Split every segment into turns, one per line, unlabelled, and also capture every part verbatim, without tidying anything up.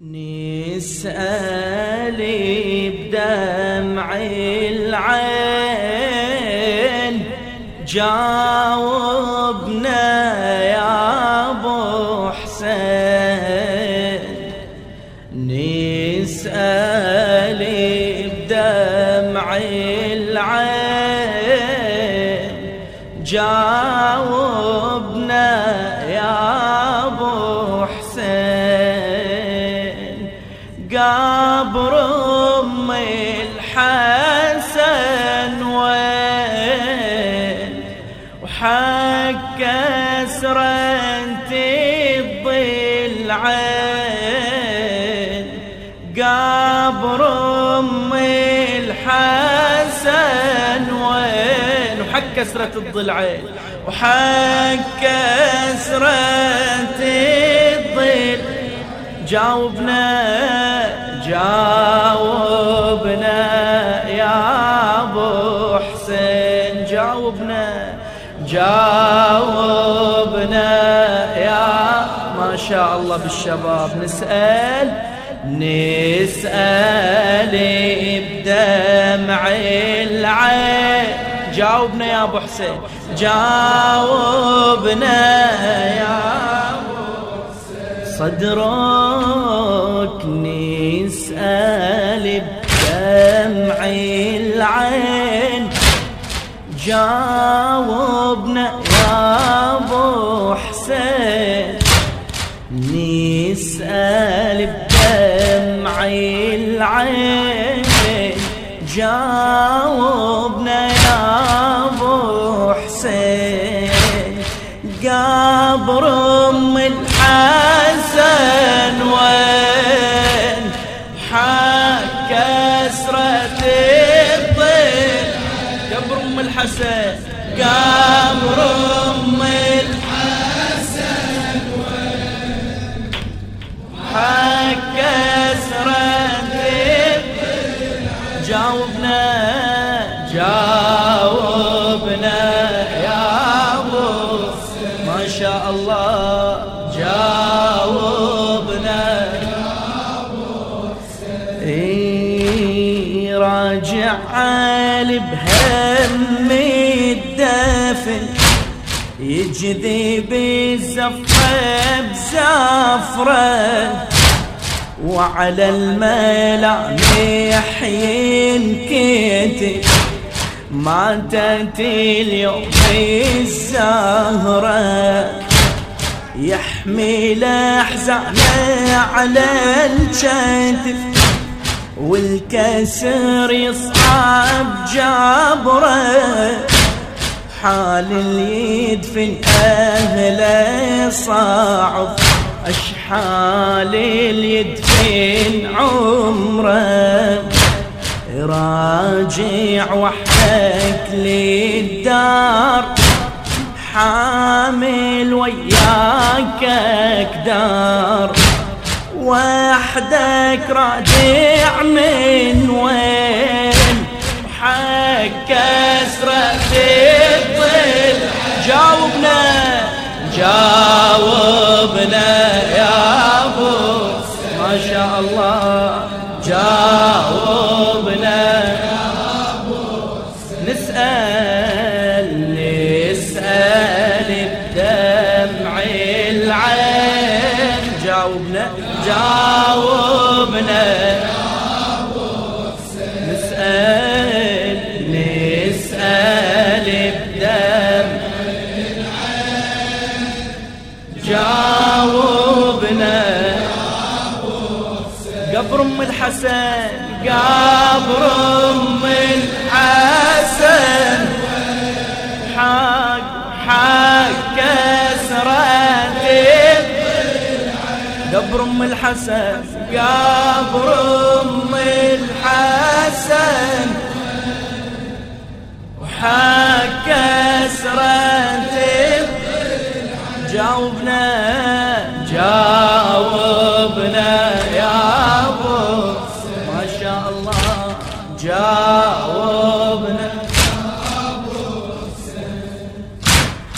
نسألي بدمع العين جاوبنا يا ابو حسين. نسألي بدمع العين جاوبنا يا ابو حسين. قبر ام الحسن وين وحق اسرنت الضلعين. قبر ام الحسن وين وحق اسرة الضلعين وحق اسرة الضلعين. جاوبنا جاوبنا يا ابو حسين. جاوبنا جاوبنا يا ما شاء الله بالشباب. نسأل نسأل بدمع العين. جاوبنا يا ابو حسين. جاوبنا يا صدرك. نسأل بدمع العين جاوبنا يا ابو حسين. نسأل بدمع العين جاوبنا يا ابو حسين. قبر ام الحسن وين حق اسرة الضلع. قبر ام الحسن قبر ام الحسن وين حق اسرة الضلع. جاوبنا جاوبنا يا ابو ما شاء الله. جاوبنا اي راجع علي بهم الدفن يجذب الزفة بزفرة وعلى الملامح ينكتب ماتت اليوم الزهرة. يحمل احزانه على الكتف والكسر يصعب جبره. حال اللي يدفن اهله صعب اشحال اللي يدفن عمره. راجع وحدك للدار حامل وياك اقدار. وحدك راجع من وين وحق اسرة الضلع. جاوبنا جاوبنا يا ابو ما شاء الله. جاوبنا يا ابو نسأل نسأل بدمع العين. جاوبنا جاوبنا نسأل نسأل بدمع العين. جاوبنا قبر ام الحسن قبر ام الحسن حق حق اسرة قبر ام الحسن قبر ام الحسن وحق اسرة. جاوبنا جاوبنا يا ابو ما شاء الله. جاوبنا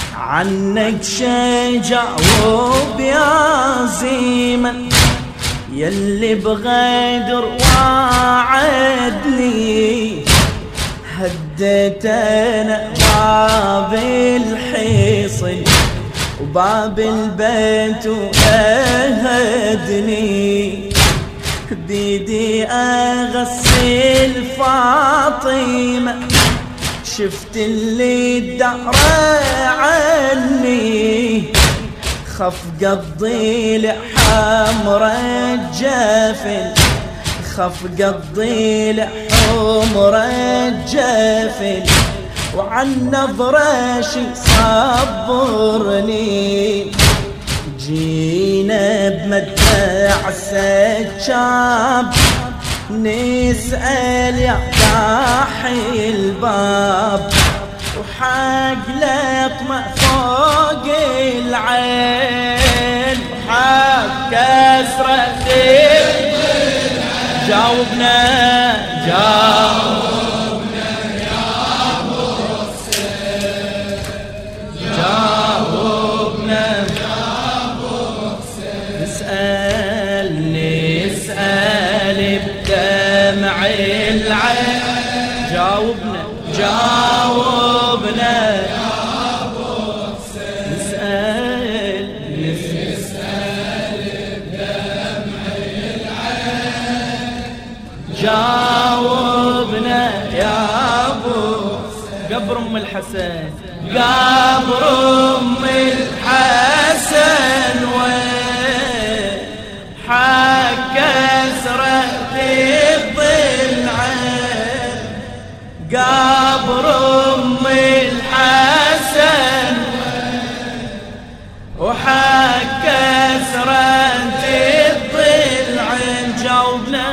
عنك شي جاوب يا زيمن يلي بغدر وعدني هديت انا باب الحصن وباب البيت وأهدني بيدي أغسل فاطمة شفت اللي الدهر عني خف قضي لحمر الجفن خف قضي لحمر الجفن وعن نظرة شي صبرني جينا بمدفع السجاب نسأل يا داحي الباب وحق لطمة فوق العين وحق كسرة جاوبنا جاوبنا يا ابو حسين جاوبنا يا ابو حسين نسأل نسأل بدمع العين جاوبنا جاوبنا يا ابو حسين نسأل نسأل بدمع العين جاوبنا يا ابو قبر ام الحسن قبر ام الحسن وين حق كسرة الضلعين قبر ام الحسن وحق كسرة الضلعين جاوبنا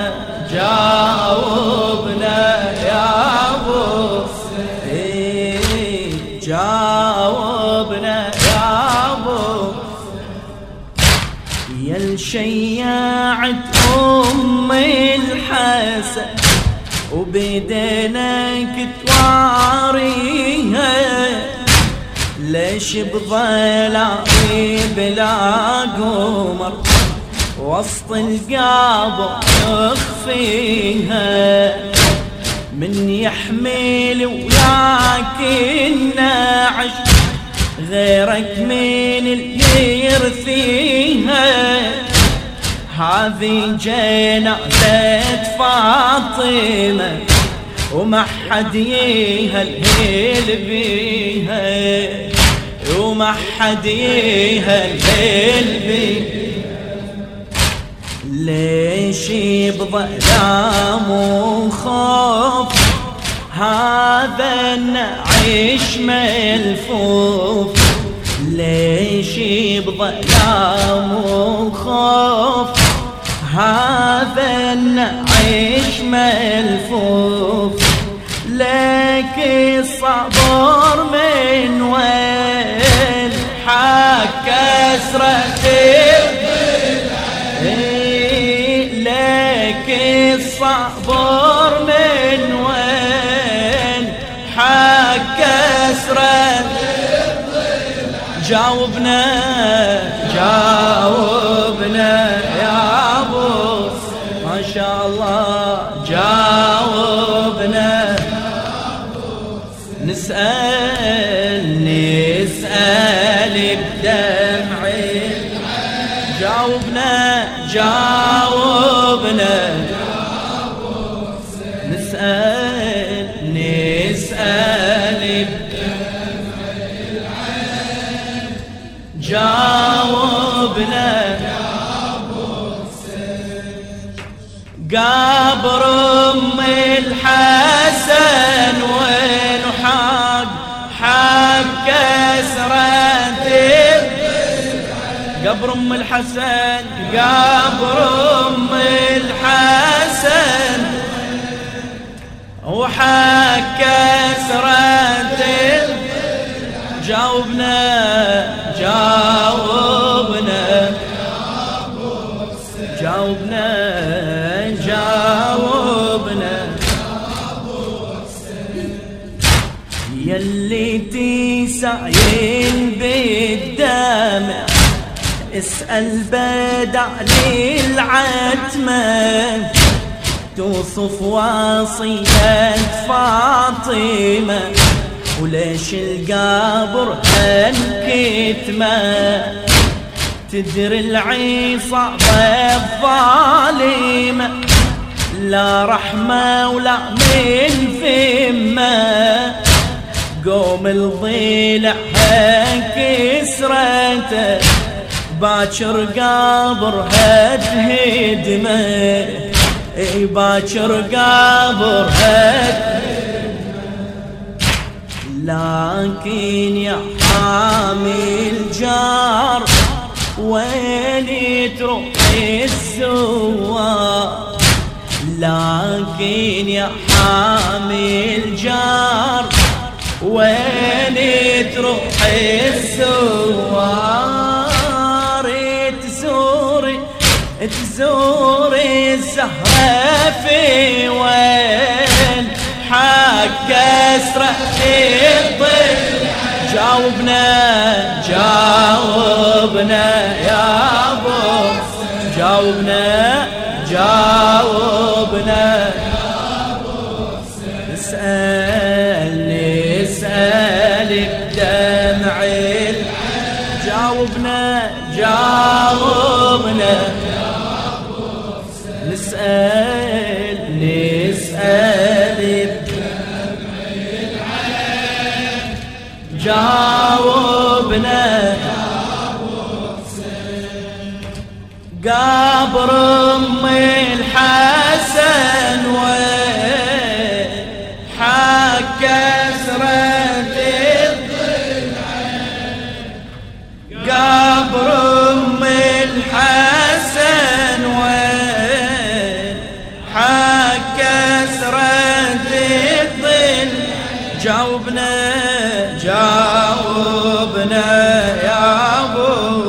جاوبنا يا ابو إيه جاوبنا يا ابو يا الشياعة ام الحسن وبدينك تواريها ليش بظلامي بلا قمر وسط القابر اخفيها من يحمل وياك النعش غيرك من اللي يرثيها هذه جنازة فاطمة وما حد يهلهل بيها وما حد يهلهل بيها ليش بظلام وخوف هذا النعيش ملفوف ليش بظلام وخوف هذا النعيش ملفوف لك الصبر من وين حق كسرة الصبر من وين حق كسرة جاوبنا جاوبنا يا ابو ما شاء الله جاوبنا نسأل نسأل بدمع جاوبنا جاوبنا نسأل نسأل بدمع العين جاوبنا يا ابو حسين قبر ام الحسن وين حق حق كسرة قبر ام الحسن قبر ام الحسن وحق كسرة جاوبنا جاوبنا جاوبنا جاوبنا يلي تسعين بالدمع تسأل بدالي العتمة توصف واصية فاطمة وليش القبر هالكتمة تدري العصابة الظالمة لا رحمة ولا من فمة قوم الضلع كسرته باكر قبرها تهدمه اي باكر قبرها لكن يا حامي الجار وين تروح الزوار لكن يا حامي الجار وين تروح الزوار تزوري تزوري الزهرة في وين حق كسرة الطفل جاوبنا جاوبنا يا ابو جاوبنا جاوبنا اسألني اسألي بدمع جاوبنا جاوبنا نسأل نسأل بدمع العين جاوبنا قبر ام الحسن وين حق كسرة الضلعين قبر ام الحسن وين حق كسرة الضلعين جاوبنا جاوبنا يا ابو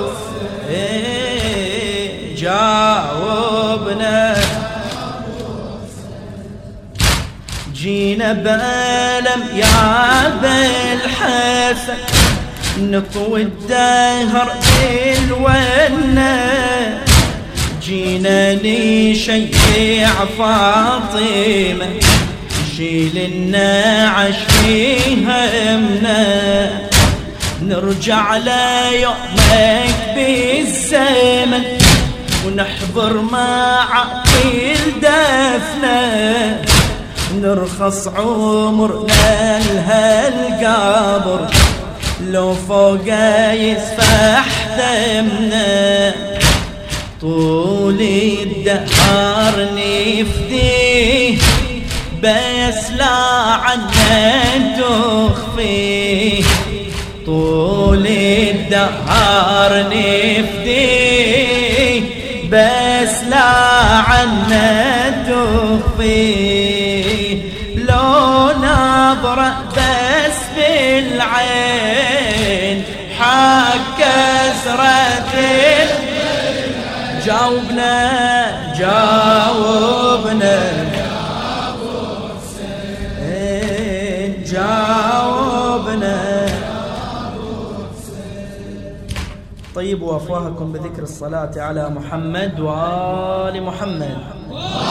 جاوبنا جينا بألم يا بالحسن نطوي الدهر بالونة جينا نشيع فاطمة شيل النعش في همنا نرجع ليومك بالزمن ونحضر معقل دفنه نرخص عمرنا لهالقبر لو فوق يسفح دمنا طول الدهر نفديه بس لا عنا تخفيه طول الدهر نفديه بس لا عنا تخفيه لو نظرة بس بالعين حق كسرة جاوبنا جاوبنا جاوبنا طيبوا أفواهكم بذكر الصلاة على محمد وآل محمد.